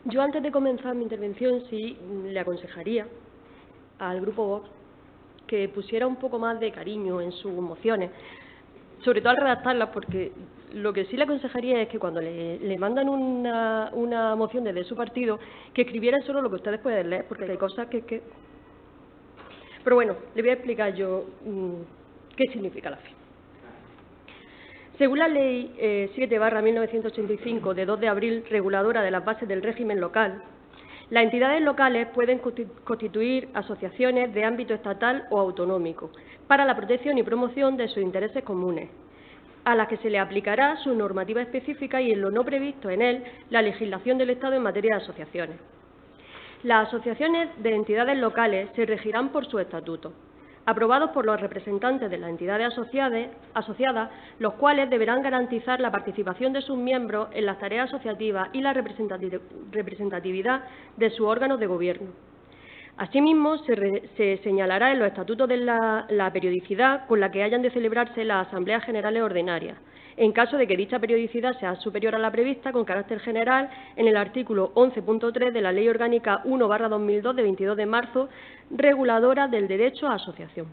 Yo, antes de comenzar mi intervención, sí le aconsejaría al Grupo Vox que pusiera un poco más de cariño en sus mociones, sobre todo al redactarlas, porque lo que sí le aconsejaría es que cuando le mandan una moción desde su partido, que escribiera solo lo que ustedes pueden leer, porque hay cosas que... Pero bueno, le voy a explicar yo qué significa la FEM. Según la Ley 7/1985, de 2 de abril, reguladora de las bases del régimen local, las entidades locales pueden constituir asociaciones de ámbito estatal o autonómico para la protección y promoción de sus intereses comunes, a las que se le aplicará su normativa específica y, en lo no previsto en él, la legislación del Estado en materia de asociaciones. Las asociaciones de entidades locales se regirán por sus estatutos, aprobados por los representantes de las entidades asociadas, los cuales deberán garantizar la participación de sus miembros en las tareas asociativas y la representatividad de sus órganos de gobierno. Asimismo, se señalará en los estatutos de la periodicidad con la que hayan de celebrarse las asambleas generales ordinarias, en caso de que dicha periodicidad sea superior a la prevista con carácter general en el artículo 11.3 de la Ley Orgánica 1/2002 de 22 de marzo, reguladora del derecho a asociación.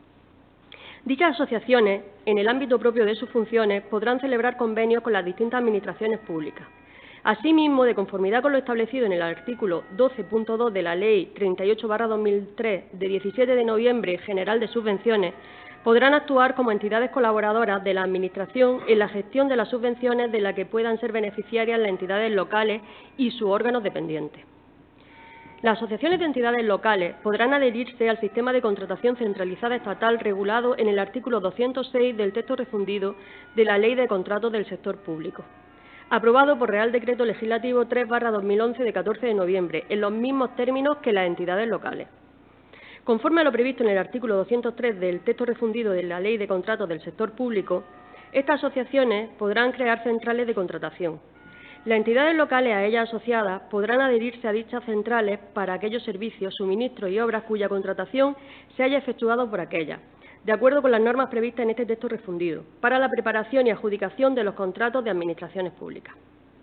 Dichas asociaciones, en el ámbito propio de sus funciones, podrán celebrar convenios con las distintas administraciones públicas. Asimismo, de conformidad con lo establecido en el artículo 12.2 de la Ley 38/2003 de 17 de noviembre general de subvenciones, podrán actuar como entidades colaboradoras de la Administración en la gestión de las subvenciones de las que puedan ser beneficiarias las entidades locales y sus órganos dependientes. Las asociaciones de entidades locales podrán adherirse al sistema de contratación centralizada estatal regulado en el artículo 206 del texto refundido de la Ley de Contratos del Sector Público, aprobado por Real Decreto Legislativo 3/2011 de 14 de noviembre, en los mismos términos que las entidades locales. Conforme a lo previsto en el artículo 203 del texto refundido de la Ley de Contratos del Sector Público, estas asociaciones podrán crear centrales de contratación. Las entidades locales a ellas asociadas podrán adherirse a dichas centrales para aquellos servicios, suministros y obras cuya contratación se haya efectuado por aquellas, de acuerdo con las normas previstas en este texto refundido, para la preparación y adjudicación de los contratos de administraciones públicas.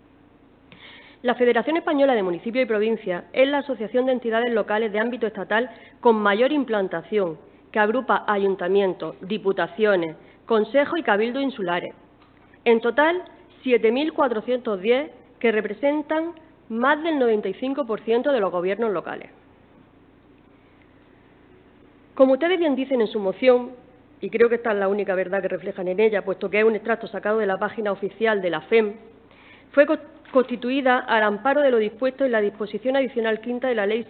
La Federación Española de Municipios y Provincias es la asociación de entidades locales de ámbito estatal con mayor implantación, que agrupa ayuntamientos, diputaciones, consejos y cabildos insulares. En total, 7.410, que representan más del 95% de los gobiernos locales. Como ustedes bien dicen en su moción, y creo que esta es la única verdad que reflejan en ella, puesto que es un extracto sacado de la página oficial de la FEM, fue constituida al amparo de lo dispuesto en la disposición adicional quinta de la Ley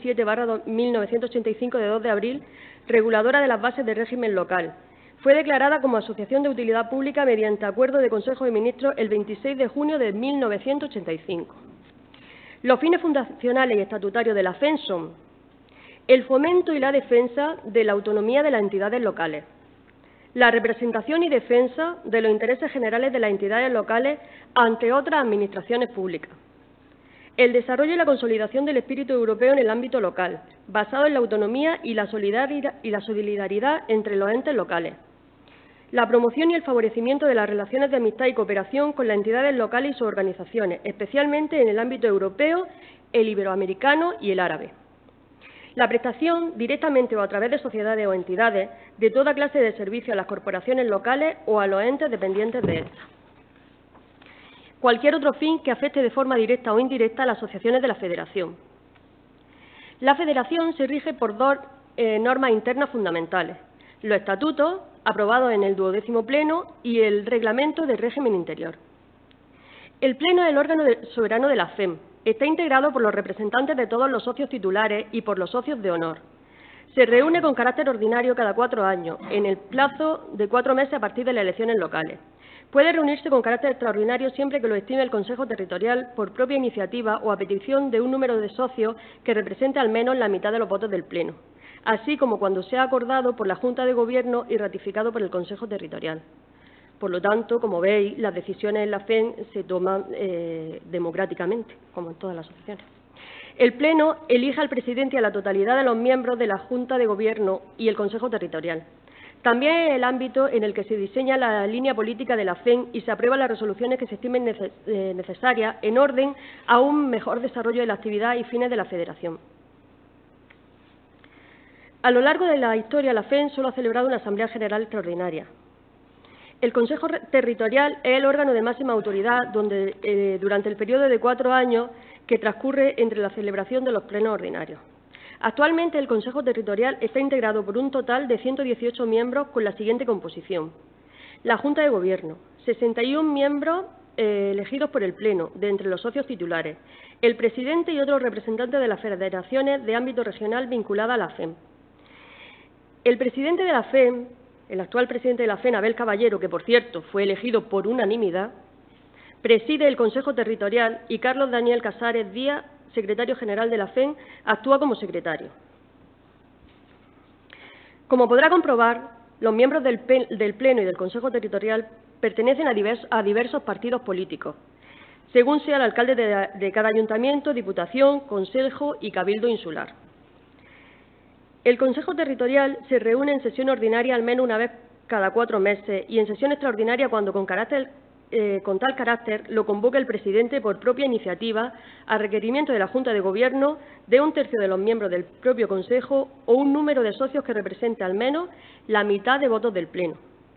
7/1985 de 2 de abril, reguladora de las bases del régimen local. Fue declarada como asociación de utilidad pública mediante acuerdo de Consejo de Ministros el 26 de junio de 1985. Los fines fundacionales y estatutarios de la FEM son el fomento y la defensa de la autonomía de las entidades locales, la representación y defensa de los intereses generales de las entidades locales ante otras administraciones públicas, el desarrollo y la consolidación del espíritu europeo en el ámbito local, basado en la autonomía y la solidaridad entre los entes locales, la promoción y el favorecimiento de las relaciones de amistad y cooperación con las entidades locales y sus organizaciones, especialmente en el ámbito europeo, el iberoamericano y el árabe. La prestación, directamente o a través de sociedades o entidades, de toda clase de servicios a las corporaciones locales o a los entes dependientes de estas. Cualquier otro fin que afecte de forma directa o indirecta a las asociaciones de la Federación. La Federación se rige por dos normas internas fundamentales: los estatutos, aprobados en el 12º Pleno, y el reglamento del régimen interior. El Pleno es el órgano soberano de la FEM. Está integrado por los representantes de todos los socios titulares y por los socios de honor. Se reúne con carácter ordinario cada 4 años, en el plazo de 4 meses a partir de las elecciones locales. Puede reunirse con carácter extraordinario siempre que lo estime el Consejo Territorial por propia iniciativa o a petición de un número de socios que represente al menos la mitad de los votos del Pleno, así como cuando sea acordado por la Junta de Gobierno y ratificado por el Consejo Territorial. Por lo tanto, como veis, las decisiones en la FEM se toman democráticamente, como en todas las asociaciones. El Pleno elige al presidente y a la totalidad de los miembros de la Junta de Gobierno y el Consejo Territorial. También es el ámbito en el que se diseña la línea política de la FEN y se aprueban las resoluciones que se estimen necesarias en orden a un mejor desarrollo de la actividad y fines de la Federación. A lo largo de la historia, la FEN solo ha celebrado una Asamblea General Extraordinaria. El Consejo Territorial es el órgano de máxima autoridad durante el periodo de 4 años que transcurre entre la celebración de los plenos ordinarios. Actualmente, el Consejo Territorial está integrado por un total de 118 miembros con la siguiente composición. La Junta de Gobierno, 61 miembros elegidos por el Pleno, de entre los socios titulares, el presidente y otros representantes de las federaciones de ámbito regional vinculadas a la FEN. El presidente de la FEN, el actual presidente de la FEN, Abel Caballero, que por cierto fue elegido por unanimidad, preside el Consejo Territorial y Carlos Daniel Casares Díaz, secretario general de la FEN, actúa como secretario. Como podrá comprobar, los miembros del Pleno y del Consejo Territorial pertenecen a diversos partidos políticos, según sea el alcalde de cada ayuntamiento, diputación, consejo y cabildo insular. El Consejo Territorial se reúne en sesión ordinaria al menos una vez cada 4 meses y en sesión extraordinaria cuando con tal carácter lo convoque el presidente por propia iniciativa a requerimiento de la Junta de Gobierno de 1/3 de los miembros del propio Consejo o un número de socios que represente al menos la mitad de votos del Pleno.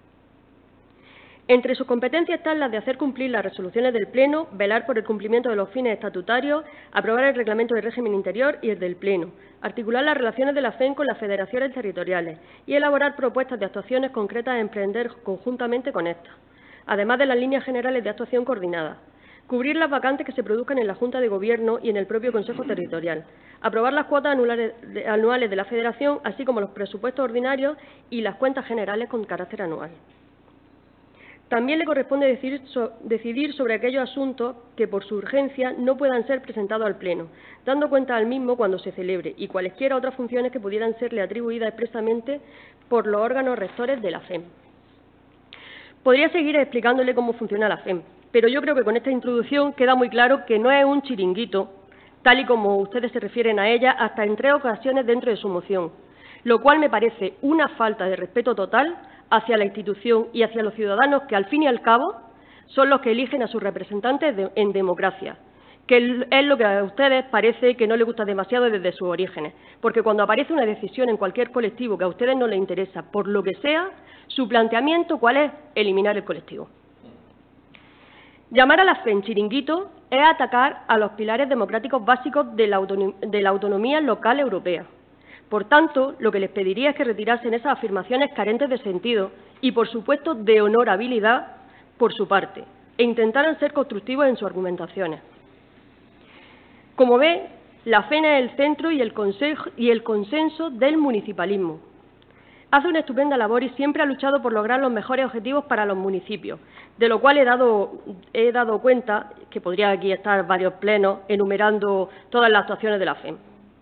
Entre sus competencias están las de hacer cumplir las resoluciones del Pleno, velar por el cumplimiento de los fines estatutarios, aprobar el reglamento de régimen interior y el del Pleno, articular las relaciones de la FEN con las federaciones territoriales y elaborar propuestas de actuaciones concretas a emprender conjuntamente con estas, además de las líneas generales de actuación coordinada, cubrir las vacantes que se produzcan en la Junta de Gobierno y en el propio Consejo Territorial, aprobar las cuotas anuales de la Federación, así como los presupuestos ordinarios y las cuentas generales con carácter anual. También le corresponde decidir sobre aquellos asuntos que, por su urgencia, no puedan ser presentados al Pleno, dando cuenta al mismo cuando se celebre y cualesquiera otras funciones que pudieran serle atribuidas expresamente por los órganos rectores de la FEN. Podría seguir explicándole cómo funciona la FEN, pero yo creo que con esta introducción queda muy claro que no es un chiringuito, tal y como ustedes se refieren a ella hasta en 3 ocasiones dentro de su moción, lo cual me parece una falta de respeto total hacia la institución y hacia los ciudadanos que, al fin y al cabo, son los que eligen a sus representantes en democracia, que es lo que a ustedes parece que no les gusta demasiado desde sus orígenes, porque cuando aparece una decisión en cualquier colectivo que a ustedes no les interesa, por lo que sea, su planteamiento, ¿cuál es? Eliminar el colectivo. Llamar a la FEN chiringuito es atacar a los pilares democráticos básicos de la autonomía local europea. Por tanto, lo que les pediría es que retirasen esas afirmaciones carentes de sentido y, por supuesto, de honorabilidad por su parte, e intentaran ser constructivos en sus argumentaciones. Como ve, la FEN es el centro y el consenso del municipalismo. Hace una estupenda labor y siempre ha luchado por lograr los mejores objetivos para los municipios, de lo cual he dado cuenta, que podría aquí estar varios plenos enumerando todas las actuaciones de la FEN.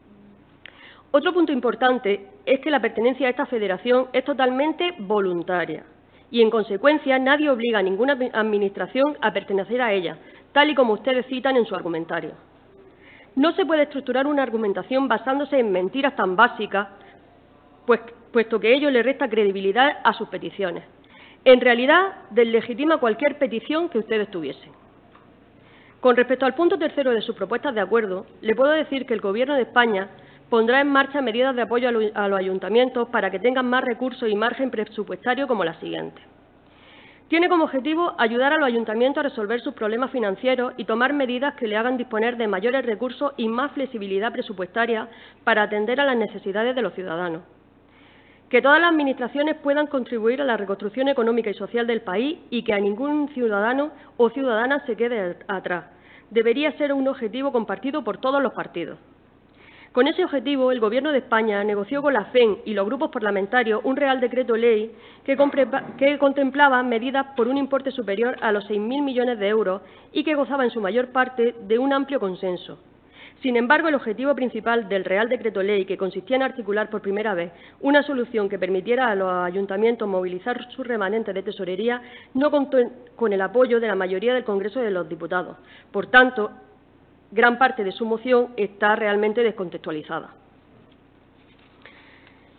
Otro punto importante es que la pertenencia a esta federación es totalmente voluntaria y, en consecuencia, nadie obliga a ninguna administración a pertenecer a ella, tal y como ustedes citan en su argumentario. No se puede estructurar una argumentación basándose en mentiras tan básicas, puesto que ello le resta credibilidad a sus peticiones. En realidad, deslegitima cualquier petición que ustedes tuviesen. Con respecto al punto 3º de sus propuestas de acuerdo, le puedo decir que el Gobierno de España pondrá en marcha medidas de apoyo a los ayuntamientos para que tengan más recursos y margen presupuestario como las siguientes. Tiene como objetivo ayudar a los ayuntamientos a resolver sus problemas financieros y tomar medidas que le hagan disponer de mayores recursos y más flexibilidad presupuestaria para atender a las necesidades de los ciudadanos. Que todas las administraciones puedan contribuir a la reconstrucción económica y social del país y que a ningún ciudadano o ciudadana se quede atrás. Debería ser un objetivo compartido por todos los partidos. Con ese objetivo, el Gobierno de España negoció con la FEN y los grupos parlamentarios un Real Decreto Ley que contemplaba medidas por un importe superior a los 6.000 millones de euros y que gozaba en su mayor parte de un amplio consenso. Sin embargo, el objetivo principal del Real Decreto Ley, que consistía en articular por primera vez una solución que permitiera a los ayuntamientos movilizar sus remanentes de tesorería, no contó con el apoyo de la mayoría del Congreso de los Diputados. Por tanto, gran parte de su moción está realmente descontextualizada.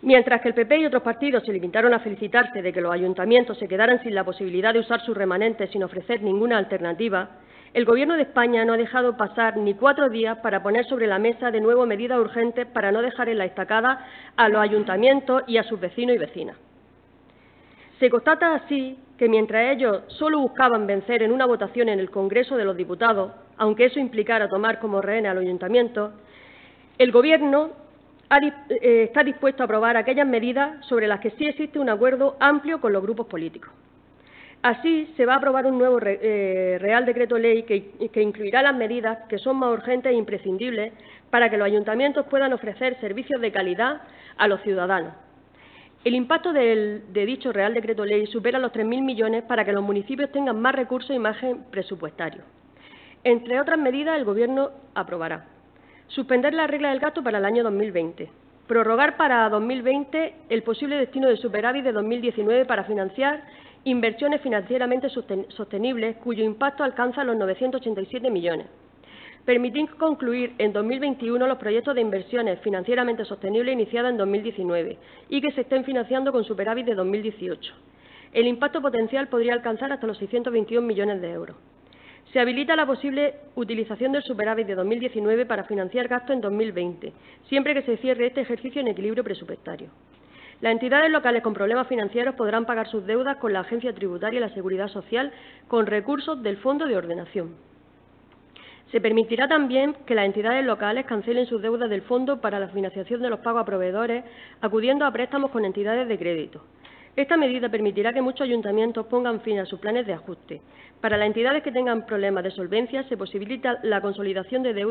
Mientras que el PP y otros partidos se limitaron a felicitarse de que los ayuntamientos se quedaran sin la posibilidad de usar sus remanentes sin ofrecer ninguna alternativa, el Gobierno de España no ha dejado pasar ni 4 días para poner sobre la mesa de nuevo medidas urgentes para no dejar en la estacada a los ayuntamientos y a sus vecinos y vecinas. Se constata así que mientras ellos solo buscaban vencer en una votación en el Congreso de los Diputados, aunque eso implicara tomar como rehenes a los ayuntamientos, el Gobierno está dispuesto a aprobar aquellas medidas sobre las que sí existe un acuerdo amplio con los grupos políticos. Así, se va a aprobar un nuevo Real Decreto Ley que incluirá las medidas que son más urgentes e imprescindibles para que los ayuntamientos puedan ofrecer servicios de calidad a los ciudadanos. El impacto de dicho Real Decreto Ley supera los 3.000 millones para que los municipios tengan más recursos y margen presupuestario. Entre otras medidas, el Gobierno aprobará suspender la regla del gasto para el año 2020, prorrogar para 2020 el posible destino de superávit de 2019 para financiar inversiones financieramente sostenibles cuyo impacto alcanza los 987 millones, permitir concluir en 2021 los proyectos de inversiones financieramente sostenibles iniciados en 2019 y que se estén financiando con superávit de 2018. El impacto potencial podría alcanzar hasta los 621 millones de euros. Se habilita la posible utilización del superávit de 2019 para financiar gastos en 2020, siempre que se cierre este ejercicio en equilibrio presupuestario. Las entidades locales con problemas financieros podrán pagar sus deudas con la Agencia Tributaria y la Seguridad Social con recursos del Fondo de Ordenación. Se permitirá también que las entidades locales cancelen sus deudas del Fondo para la financiación de los pagos a proveedores, acudiendo a préstamos con entidades de crédito. Esta medida permitirá que muchos ayuntamientos pongan fin a sus planes de ajuste. Para las entidades que tengan problemas de solvencia, se posibilita la consolidación de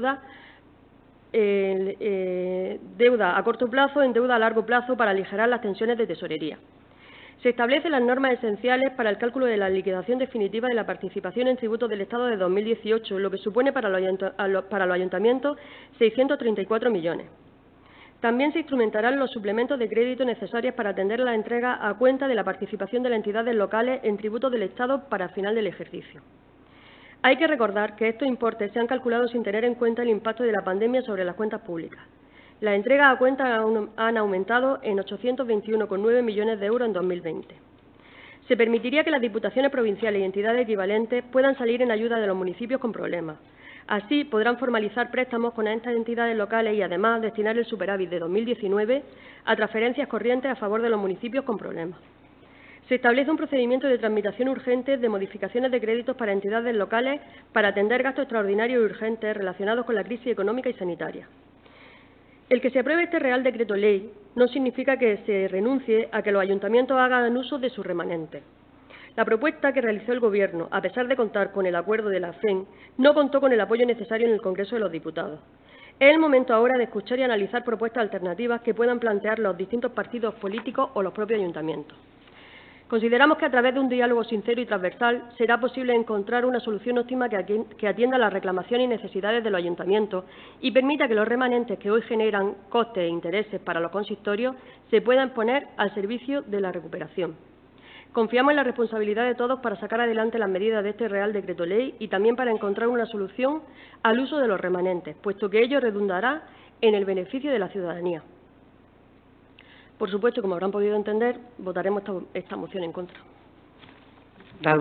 deuda a corto plazo en deuda a largo plazo para aligerar las tensiones de tesorería. Se establecen las normas esenciales para el cálculo de la liquidación definitiva de la participación en tributos del Estado de 2018, lo que supone para los ayuntamientos 634 millones. También se instrumentarán los suplementos de crédito necesarios para atender la entrega a cuenta de la participación de las entidades locales en tributos del Estado para el final del ejercicio. Hay que recordar que estos importes se han calculado sin tener en cuenta el impacto de la pandemia sobre las cuentas públicas. Las entregas a cuenta han aumentado en 821,9 millones de euros en 2020. Se permitiría que las diputaciones provinciales y entidades equivalentes puedan salir en ayuda de los municipios con problemas. Así, podrán formalizar préstamos con estas entidades locales y, además, destinar el superávit de 2019 a transferencias corrientes a favor de los municipios con problemas. Se establece un procedimiento de tramitación urgente de modificaciones de créditos para entidades locales para atender gastos extraordinarios y urgentes relacionados con la crisis económica y sanitaria. El que se apruebe este Real Decreto Ley no significa que se renuncie a que los ayuntamientos hagan uso de sus remanentes. La propuesta que realizó el Gobierno, a pesar de contar con el acuerdo de la FEN, no contó con el apoyo necesario en el Congreso de los Diputados. Es el momento ahora de escuchar y analizar propuestas alternativas que puedan plantear los distintos partidos políticos o los propios ayuntamientos. Consideramos que a través de un diálogo sincero y transversal será posible encontrar una solución óptima que atienda las reclamaciones y necesidades de los ayuntamientos y permita que los remanentes que hoy generan costes e intereses para los consistorios se puedan poner al servicio de la recuperación. Confiamos en la responsabilidad de todos para sacar adelante las medidas de este Real Decreto Ley y también para encontrar una solución al uso de los remanentes, puesto que ello redundará en el beneficio de la ciudadanía. Por supuesto, como habrán podido entender, votaremos esta moción en contra.